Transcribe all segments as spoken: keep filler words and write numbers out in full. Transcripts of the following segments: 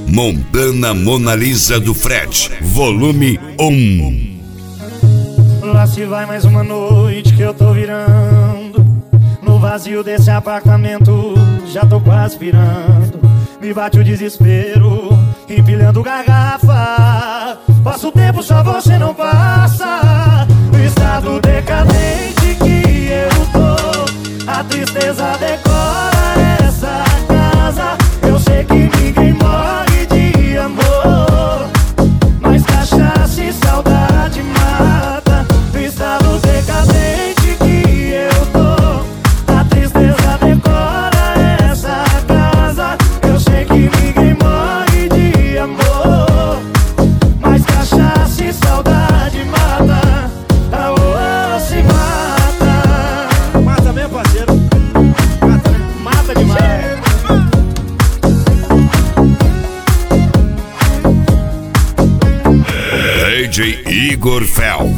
Montana Mona Lisa do Fred, volume um. Lá se vai mais uma noite que eu tô virando. No vazio desse apartamento já tô quase pirando. Me bate o desespero, empilhando garrafa. Passa o tempo, só você não passa. O estado decadente que eu tô, a tristeza decora essa casa. Eu sei que ninguém morre de amor, mas cachaça e saudade mata. O estado decadente que eu tô, a tristeza decora essa casa. Eu sei que ninguém morre de amor, mas cachaça e saudade mata. A oh, se mata. Mata mesmo, parceiro. Mata, né? Mata demais. D J Igor Fel.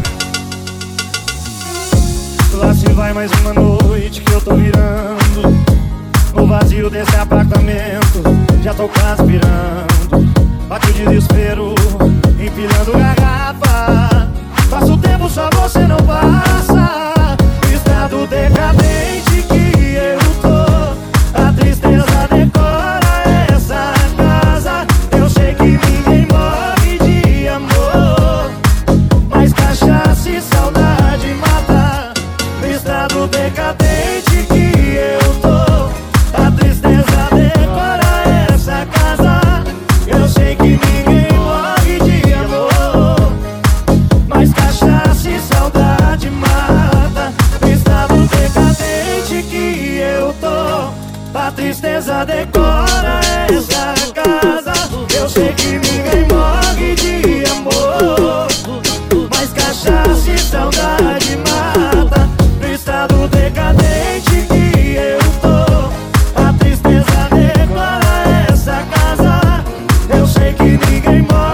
Lá se vai mais uma noite que eu tô virando. No vazio desse apartamento já tô quase pirando. Bate o desespero, empilhando garrafa. Passa o tempo, só você não passa. O estado decadente que eu tô, a tristeza decora essa casa. Eu sei que ninguém morre de amor, mas cachaça e saudade mata. O estado decadente que eu tô, a tristeza decora essa casa. Eu sei que ninguém morre de amor, mas cachaça e saudade mata. O estado decadente que eu tô, a tristeza decora essa casa. Eu sei que ninguém morre de amor, mas cachaça e saudade mata. No estado decadente que eu tô, a tristeza decora essa casa. Eu sei que ninguém morre